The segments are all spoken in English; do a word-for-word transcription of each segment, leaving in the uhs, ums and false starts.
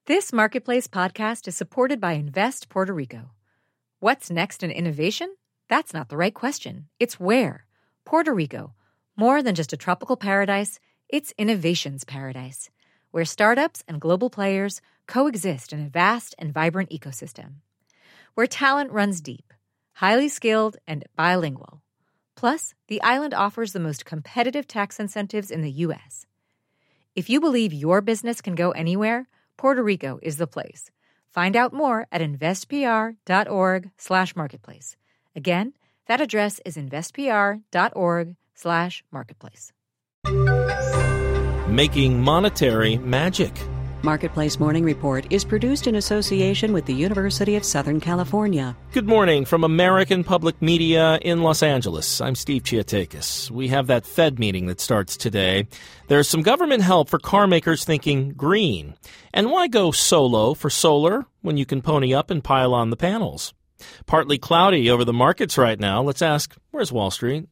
This Marketplace podcast is supported by Invest Puerto Rico. What's next in innovation? That's not the right question. It's where. Puerto Rico. More than just a tropical paradise, it's innovation's paradise, where startups and global players coexist in a vast and vibrant ecosystem. Where talent runs deep, highly skilled, and bilingual. Plus, the island offers the most competitive tax incentives in the U S. If you believe your business can go anywhere, Puerto Rico is the place. Find out more at investpr.org slash marketplace. Again, that address is investpr.org slash marketplace. Making monetary magic. Marketplace Morning Report is produced in association with the University of Southern California. Good morning from American Public Media in Los Angeles. I'm Steve Chiatakis. We have that Fed meeting that starts today. There's some government help for car makers thinking green. And why go solo for solar when you can pony up and pile on the panels? Partly cloudy over the markets right now. Let's ask, where's Wall Street?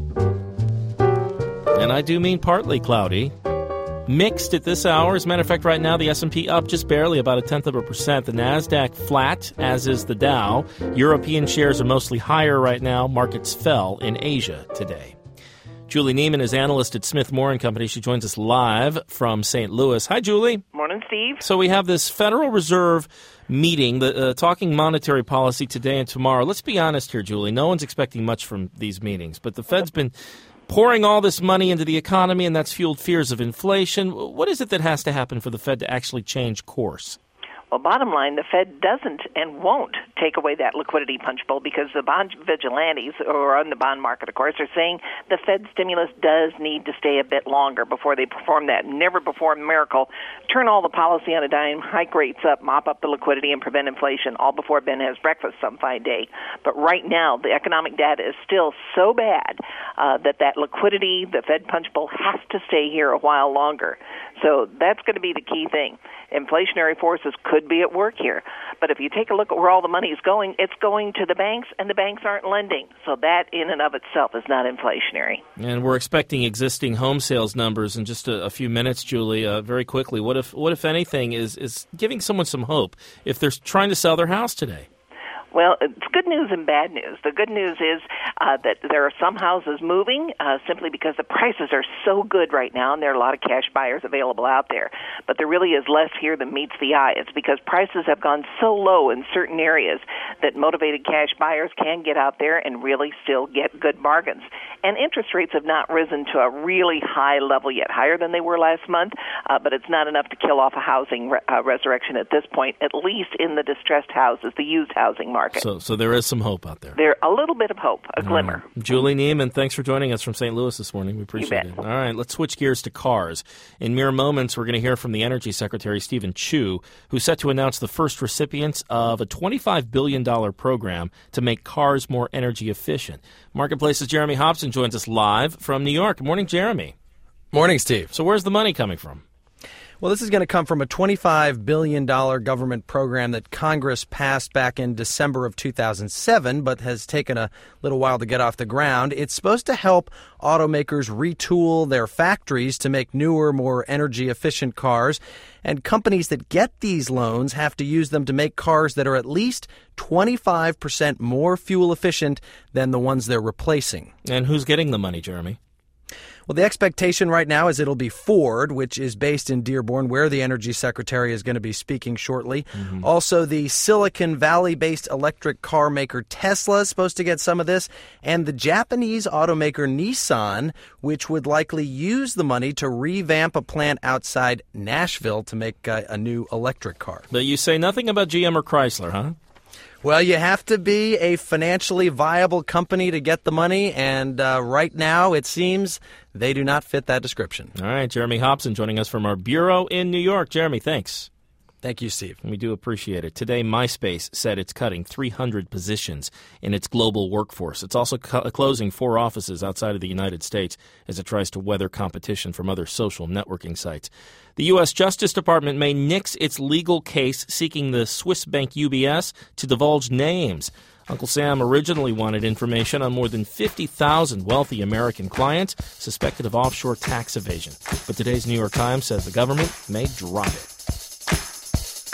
And I do mean partly cloudy. Mixed at this hour. As a matter of fact, right now, the S and P up just barely, about a tenth of a percent. The NASDAQ flat, as is the Dow. European shares are mostly higher right now. Markets fell in Asia today. Julie Neiman is analyst at Smith Moore Company. She joins us live from Saint Louis. Hi, Julie. Morning, Steve. So we have this Federal Reserve meeting, the, uh, talking monetary policy today and tomorrow. Let's be honest here, Julie. No one's expecting much from these meetings, but the Fed's been pouring all this money into the economy, and that's fueled fears of inflation. What is it that has to happen for the Fed to actually change course? Well, bottom line, the Fed doesn't and won't take away that liquidity punch bowl because the bond vigilantes, who are on the bond market, of course, are saying the Fed stimulus does need to stay a bit longer before they perform that never-before miracle, turn all the policy on a dime, hike rates up, mop up the liquidity, and prevent inflation, all before Ben has breakfast some fine day. But right now, the economic data is still so bad uh, that that liquidity, the Fed punch bowl, has to stay here a while longer. So that's going to be the key thing. Inflationary forces could be at work here. But if you take a look at where all the money is going, it's going to the banks, and the banks aren't lending. So that in and of itself is not inflationary. And we're expecting existing home sales numbers in just a, a few minutes, Julie. Uh, very quickly, what if, what if anything is, is giving someone some hope if they're trying to sell their house today? Well, it's good news and bad news. The good news is uh, that there are some houses moving uh, simply because the prices are so good right now, and there are a lot of cash buyers available out there. But there really is less here than meets the eye. It's because prices have gone so low in certain areas that motivated cash buyers can get out there and really still get good bargains. And interest rates have not risen to a really high level yet, higher than they were last month, uh, but it's not enough to kill off a housing re- uh, resurrection at this point, at least in the distressed houses, the used housing market. So so there is some hope out there. There's a little bit of hope, a glimmer. Right. Julie Neiman, thanks for joining us from Saint Louis this morning. We appreciate it. All right, let's switch gears to cars. In mere moments, we're going to hear from the Energy Secretary, Stephen Chu, who's set to announce the first recipients of a twenty-five billion dollars program to make cars more energy efficient. Marketplace's Jeremy Hobson joins us live from New York. Good morning, Jeremy. Morning, Steve. So where's the money coming from? Well, this is going to come from a twenty-five billion dollars government program that Congress passed back in December of two thousand seven, but has taken a little while to get off the ground. It's supposed to help automakers retool their factories to make newer, more energy-efficient cars. And companies that get these loans have to use them to make cars that are at least twenty-five percent more fuel efficient than the ones they're replacing. And who's getting the money, Jeremy? Well, the expectation right now is it'll be Ford, which is based in Dearborn, where the Energy Secretary is going to be speaking shortly. Mm-hmm. Also, the Silicon Valley-based electric car maker Tesla is supposed to get some of this, and the Japanese automaker Nissan, which would likely use the money to revamp a plant outside Nashville to make uh, a new electric car. But you say nothing about G M or Chrysler, huh? Well, you have to be a financially viable company to get the money, and uh, right now it seems they do not fit that description. All right, Jeremy Hobson joining us from our bureau in New York. Jeremy, thanks. Thank you, Steve. We do appreciate it. Today, MySpace said it's cutting three hundred positions in its global workforce. It's also cu- closing four offices outside of the United States as it tries to weather competition from other social networking sites. The U S. Justice Department may nix its legal case seeking the Swiss bank U B S to divulge names. Uncle Sam originally wanted information on more than fifty thousand wealthy American clients suspected of offshore tax evasion. But today's New York Times says the government may drop it.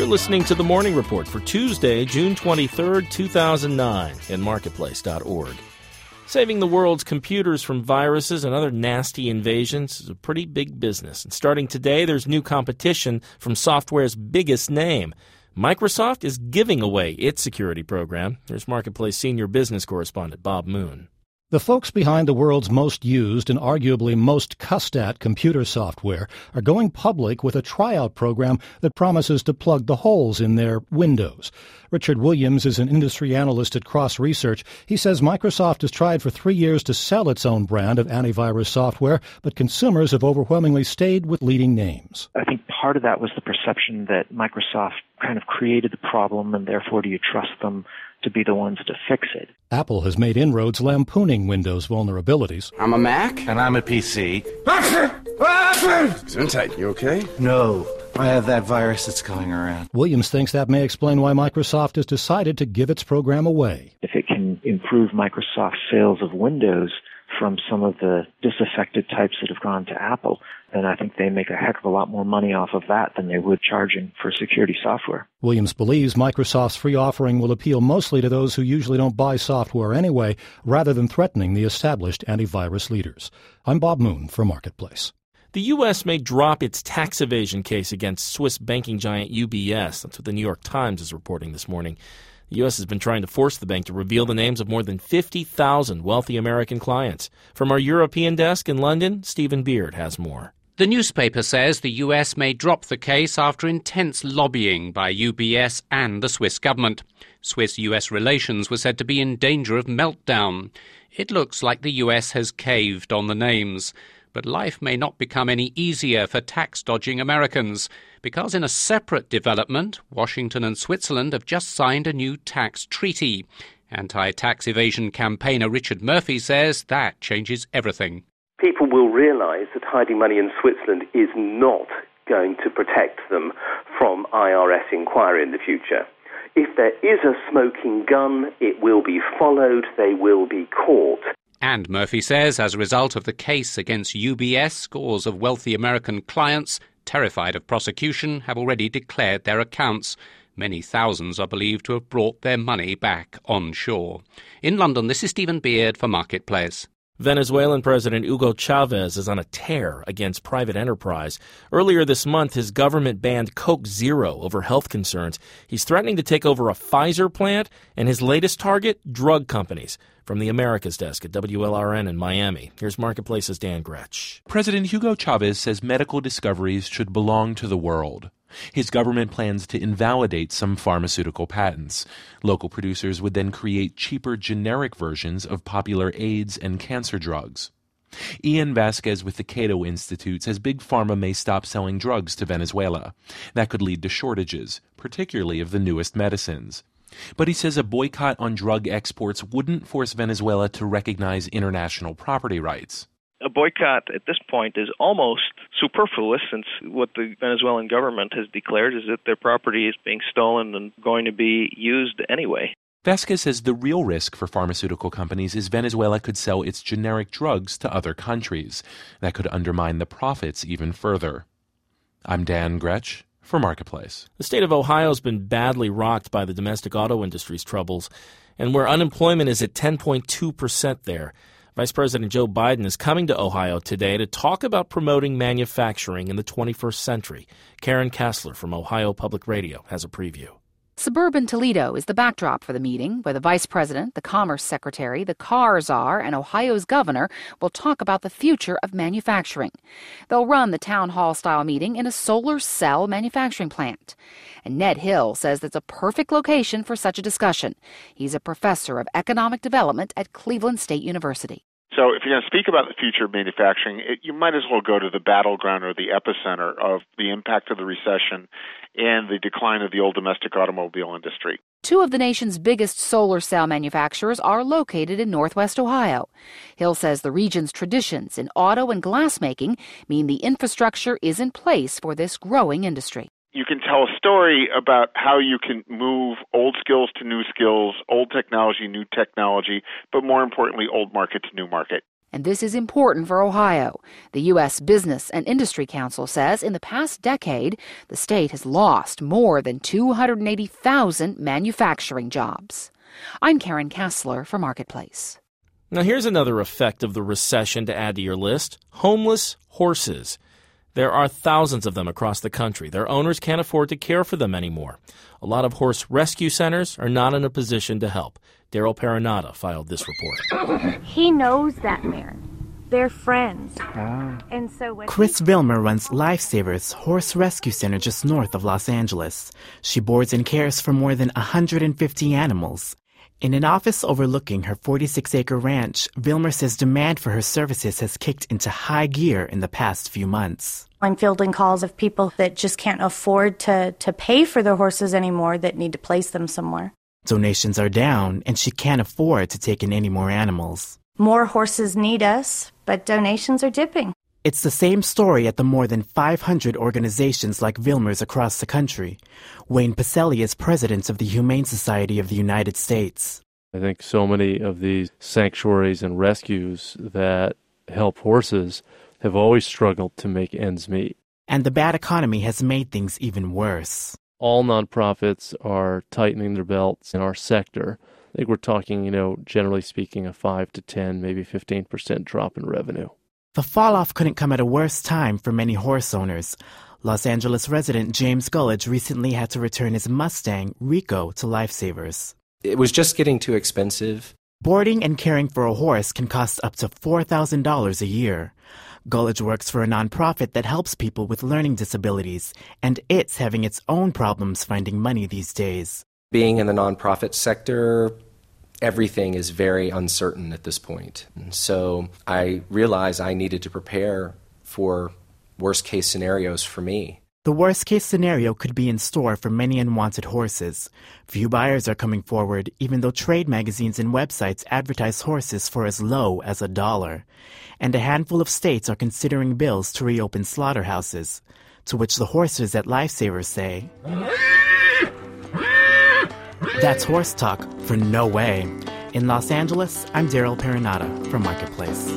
listening to The Morning Report for Tuesday, June twenty-third, two thousand nine, in marketplace dot org. Saving the world's computers from viruses and other nasty invasions is a pretty big business. And starting today, there's new competition from software's biggest name. Microsoft is giving away its security program. Here's Marketplace senior business correspondent Bob Moon. The folks behind the world's most used and arguably most cussed-at computer software are going public with a tryout program that promises to plug the holes in their Windows. Richard Williams is an industry analyst at Cross Research. He says Microsoft has tried for three years to sell its own brand of antivirus software, but consumers have overwhelmingly stayed with leading names. I think part of that was the perception that Microsoft kind of created the problem, and therefore do you trust them to be the ones to fix it. Apple has made inroads lampooning Windows vulnerabilities. I'm a Mac. And I'm a P C. Gesundheit, you okay? No, I have that virus that's going around. Williams thinks that may explain why Microsoft has decided to give its program away. If it can improve Microsoft's sales of Windows from some of the disaffected types that have gone to Apple, then I think they make a heck of a lot more money off of that than they would charging for security software. Williams believes Microsoft's free offering will appeal mostly to those who usually don't buy software anyway, rather than threatening the established antivirus leaders. I'm Bob Moon for Marketplace. The U S may drop its tax evasion case against Swiss banking giant U B S. That's what the New York Times is reporting this morning. The U S has been trying to force the bank to reveal the names of more than fifty thousand wealthy American clients. From our European desk in London, Stephen Beard has more. The newspaper says the U S may drop the case after intense lobbying by U B S and the Swiss government. Swiss-U S relations were said to be in danger of meltdown. It looks like the U S has caved on the names. But life may not become any easier for tax-dodging Americans, because in a separate development, Washington and Switzerland have just signed a new tax treaty. Anti-tax evasion campaigner Richard Murphy says that changes everything. People will realise that hiding money in Switzerland is not going to protect them from I R S inquiry in the future. If there is a smoking gun, it will be followed, they will be caught. And Murphy says, as a result of the case against U B S, scores of wealthy American clients, terrified of prosecution, have already declared their accounts. Many thousands are believed to have brought their money back onshore. In London, this is Stephen Beard for Marketplace. Venezuelan President Hugo Chavez is on a tear against private enterprise. Earlier this month, his government banned Coke Zero over health concerns. He's threatening to take over a Pfizer plant, and his latest target, drug companies. From the Americas desk at W L R N in Miami, here's Marketplace's Dan Gretsch. President Hugo Chavez says medical discoveries should belong to the world. His government plans to invalidate some pharmaceutical patents. Local producers would then create cheaper generic versions of popular AIDS and cancer drugs. Ian Vasquez with the Cato Institute says Big Pharma may stop selling drugs to Venezuela. That could lead to shortages, particularly of the newest medicines. But he says a boycott on drug exports wouldn't force Venezuela to recognize international property rights. A boycott at this point is almost superfluous, since what the Venezuelan government has declared is that their property is being stolen and going to be used anyway. Vasquez says the real risk for pharmaceutical companies is Venezuela could sell its generic drugs to other countries. That could undermine the profits even further. I'm Dan Gretsch for Marketplace. The state of Ohio has been badly rocked by the domestic auto industry's troubles, and where unemployment is at ten point two percent there. Vice President Joe Biden is coming to Ohio today to talk about promoting manufacturing in the twenty-first century. Karen Kessler from Ohio Public Radio has a preview. Suburban Toledo is the backdrop for the meeting, where the vice president, the commerce secretary, the car czar, and Ohio's governor will talk about the future of manufacturing. They'll run the town hall-style meeting in a solar cell manufacturing plant. And Ned Hill says that's a perfect location for such a discussion. He's a professor of economic development at Cleveland State University. So if you're going to speak about the future of manufacturing, it, you might as well go to the battleground or the epicenter of the impact of the recession and the decline of the old domestic automobile industry. Two of the nation's biggest solar cell manufacturers are located in Northwest Ohio. Hill says the region's traditions in auto and glassmaking mean the infrastructure is in place for this growing industry. You can tell a story about how you can move old skills to new skills, old technology, new technology, but more importantly, old market to new market. And this is important for Ohio. The U S Business and Industry Council says in the past decade, the state has lost more than two hundred eighty thousand manufacturing jobs. I'm Karen Kessler for Marketplace. Now here's another effect of the recession to add to your list: homeless horses. There are thousands of them across the country. Their owners can't afford to care for them anymore. A lot of horse rescue centers are not in a position to help. Daryl Paranata filed this report. He knows that man. They're friends. Oh. And so when Chris Vilmer runs Lifesavers Horse Rescue Center just north of Los Angeles. She boards and cares for more than one hundred fifty animals. In an office overlooking her forty-six acre ranch, Vilmer says demand for her services has kicked into high gear in the past few months. I'm fielding calls of people that just can't afford to, to pay for their horses anymore, that need to place them somewhere. Donations are down, and she can't afford to take in any more animals. More horses need us, but donations are dipping. It's the same story at the more than five hundred organizations like Vilmer's across the country. Wayne Pacelli is president of the Humane Society of the United States. I think so many of these sanctuaries and rescues that help horses have always struggled to make ends meet. And the bad economy has made things even worse. All nonprofits are tightening their belts in our sector. I think we're talking, you know, generally speaking, a five to ten, maybe fifteen percent drop in revenue. The fall-off couldn't come at a worse time for many horse owners. Los Angeles resident James Gullidge recently had to return his Mustang, Rico, to Lifesavers. It was just getting too expensive. Boarding and caring for a horse can cost up to four thousand dollars a year. Gullidge works for a nonprofit that helps people with learning disabilities, and it's having its own problems finding money these days. Being in the nonprofit sector, everything is very uncertain at this point. And so I realized I needed to prepare for worst-case scenarios for me. The worst-case scenario could be in store for many unwanted horses. Few buyers are coming forward, even though trade magazines and websites advertise horses for as low as a dollar. And a handful of states are considering bills to reopen slaughterhouses, to which the horses at Lifesavers say, "That's horse talk for no way." In Los Angeles, I'm Daryl Paranata for Marketplace.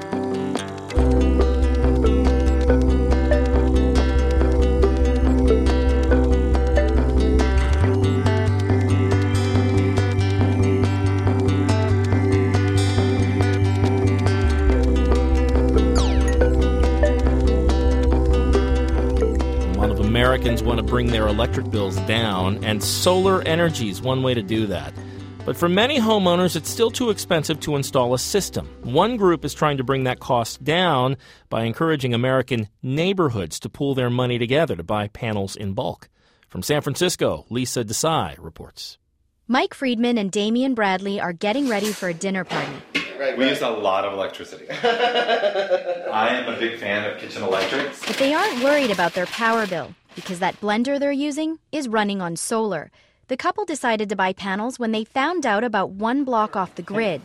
Americans want to bring their electric bills down, and solar energy is one way to do that. But for many homeowners, it's still too expensive to install a system. One group is trying to bring that cost down by encouraging American neighborhoods to pool their money together to buy panels in bulk. From San Francisco, Lisa Desai reports. Mike Friedman and Damian Bradley are getting ready for a dinner party. Right, we use a lot of electricity. I am a big fan of kitchen electrics. But they aren't worried about their power bill because that blender they're using is running on solar. The couple decided to buy panels when they found out about one block off the grid.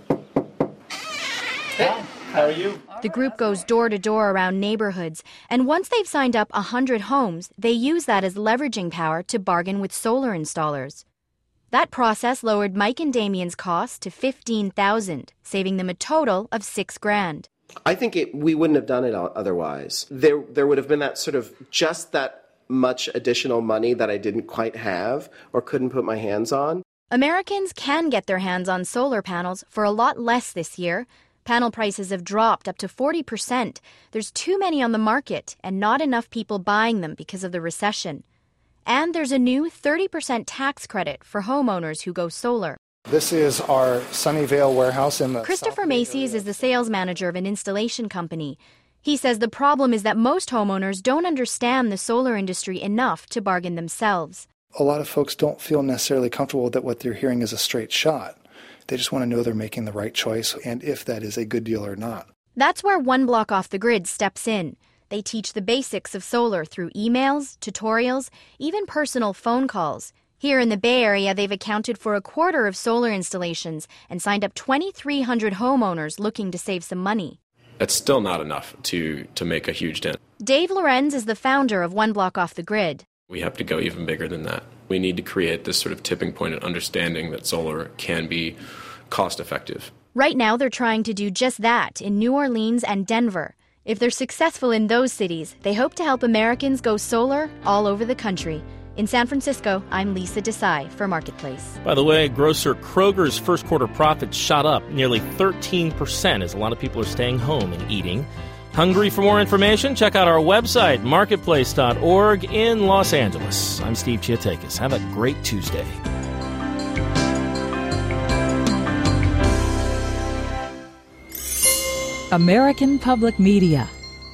Hey, how are you? The group goes door to door around neighborhoods, and once they've signed up one hundred homes, they use that as leveraging power to bargain with solar installers. That process lowered Mike and Damian's cost to fifteen thousand dollars, saving them a total of six grand. I think it, we wouldn't have done it otherwise. There, there would have been that sort of just that much additional money that I didn't quite have or couldn't put my hands on. Americans can get their hands on solar panels for a lot less this year. Panel prices have dropped up to forty percent. There's too many on the market and not enough people buying them because of the recession. And there's a new thirty percent tax credit for homeowners who go solar. This is our Sunnyvale warehouse in the Christopher Macy's is the sales manager of an installation company. He says the problem is that most homeowners don't understand the solar industry enough to bargain themselves. A lot of folks don't feel necessarily comfortable that what they're hearing is a straight shot. They just want to know they're making the right choice and if that is a good deal or not. That's where One Block Off the Grid steps in. They teach the basics of solar through emails, tutorials, even personal phone calls. Here in the Bay Area, they've accounted for a quarter of solar installations and signed up twenty-three hundred homeowners looking to save some money. It's still not enough to, to make a huge dent. Dave Lorenz is the founder of One Block Off the Grid. We have to go even bigger than that. We need to create this sort of tipping point and understanding that solar can be cost effective. Right now, they're trying to do just that in New Orleans and Denver. If they're successful in those cities, they hope to help Americans go solar all over the country. In San Francisco, I'm Lisa Desai for Marketplace. By the way, grocer Kroger's first quarter profits shot up nearly thirteen percent as a lot of people are staying home and eating. Hungry for more information? Check out our website, marketplace dot org in Los Angeles. I'm Steve Chiatakis. Have a great Tuesday. American Public Media.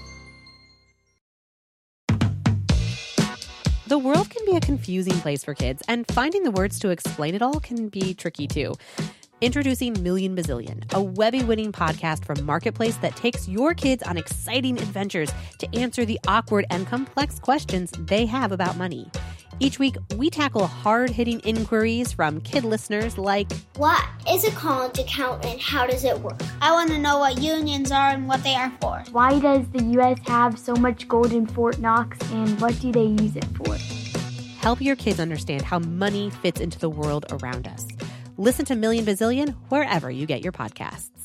The world can be a confusing place for kids, and finding the words to explain it all can be tricky too. Introducing Million Bazillion, a Webby-winning podcast from Marketplace that takes your kids on exciting adventures to answer the awkward and complex questions they have about money. Each week, we tackle hard-hitting inquiries from kid listeners like, what is a college account and how does it work? I want to know what unions are and what they are for. Why does the U S have so much gold in Fort Knox and what do they use it for? Help your kids understand how money fits into the world around us. Listen to Million Bazillion wherever you get your podcasts.